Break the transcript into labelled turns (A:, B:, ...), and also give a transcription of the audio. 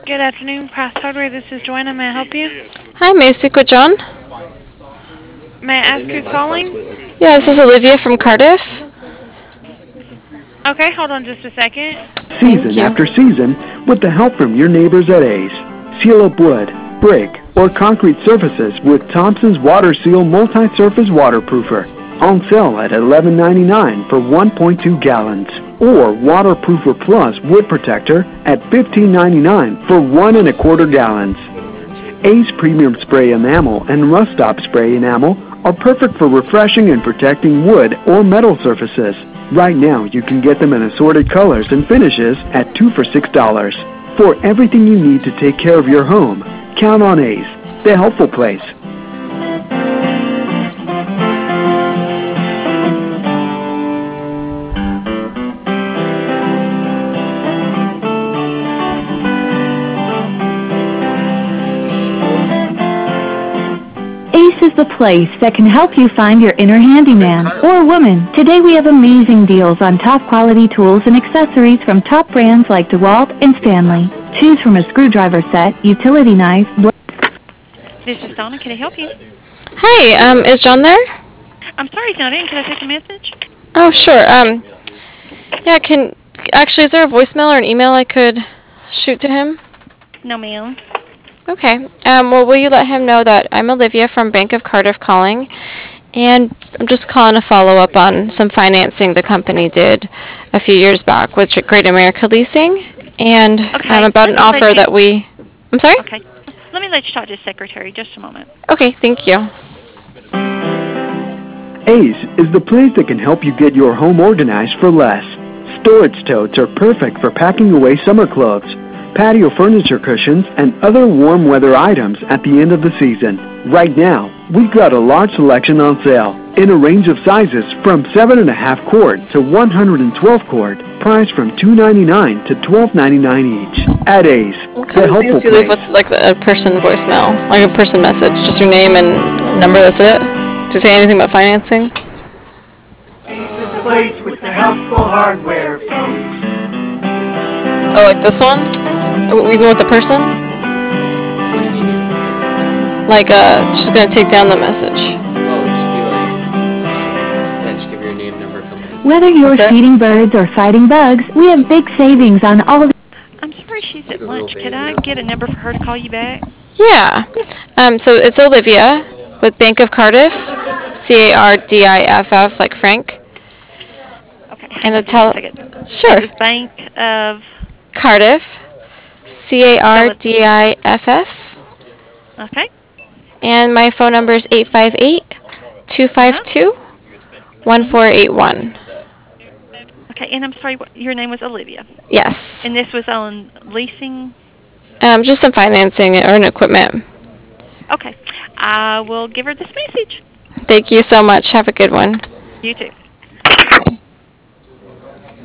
A: Good afternoon, Price Hardware. This is Joanna. May I help you?
B: Hi, may I speak with John?
A: May I ask who's calling?
B: Yeah, this is Olivia from Cardiff.
A: Okay, hold on just a second.
B: Thank
C: Season
B: you.
C: after season with the help from your neighbors at Ace. Seal up wood, brick, or concrete surfaces with Thompson's Water Seal Multi-Surface Waterproofer. On sale at $11.99 for 1.2 gallons. Or Waterproofer Plus Wood Protector at $15.99 for 1.25 gallons. Ace Premium Spray Enamel and Rust Stop Spray Enamel are perfect for refreshing and protecting wood or metal surfaces. Right now, you can get them in assorted colors and finishes at 2 for $6. For everything you need to take care of your home, count on Ace, the helpful place.
D: Ace is the place that can help you find your inner handyman or woman. Today we have amazing deals on top quality tools and accessories from top brands like DeWalt and Stanley. Choose from a screwdriver set, utility knife,
A: This is Donna. Can I help you?
B: Hi, is John there?
A: I'm sorry, he's not in. Can I take a message?
B: Oh, sure. Yeah, actually, is there a voicemail or an email I could shoot to him?
A: No, ma'am.
B: Okay. Well, will you let him know that I'm Olivia from Bank of Cardiff calling, and I'm just calling to follow up on some financing the company did a few years back with Great America Leasing, and
A: Okay.
B: about an offer that we... I'm sorry?
A: Okay. Let me let you talk to his secretary. Just a moment.
B: Okay, thank you.
C: Ace is the place that can help you get your home organized for less. Storage totes are perfect for packing away summer clothes, patio furniture cushions, and other warm weather items at the end of the season. Right now, we've got a large selection on sale in a range of sizes from 7.5 quart to 112 quart, priced from $2.99 to $12.99 each. At Ace,
B: What
C: the
B: kind of
C: helpful
B: things do you leave
C: place.
B: with, like, a person voicemail? Like a person message? Just your name and number, that's it? Do you say anything about financing?
E: Place with the helpful hardware, folks.
B: Oh, like this one? Even with the person?
F: What do you mean?
B: Like, she's gonna take down the message.
F: Oh, just be like, yeah, just give your name, number, company.
D: Whether you're
B: That's it?
D: feeding birds or fighting bugs, we have big savings on all of
A: I'm sorry she's
F: She's
A: at
F: a real
A: lunch. Could
F: baby
A: I
F: now.
A: get a number for her to call you back?
B: Yeah. So it's Olivia with Bank of Cardiff, Cardiff, like Frank.
A: Okay.
B: And
A: Hang
B: the
A: on just a second.
B: Sure.
A: This is Bank of...
B: Cardiff, Cardiff.
A: Okay.
B: And my phone number is 858-252-1481.
A: Okay, and I'm sorry, your name was Olivia.
B: Yes.
A: And this was on leasing?
B: Just some financing or an equipment.
A: Okay. I will give her this message.
B: Thank you so much. Have a good one.
A: You too.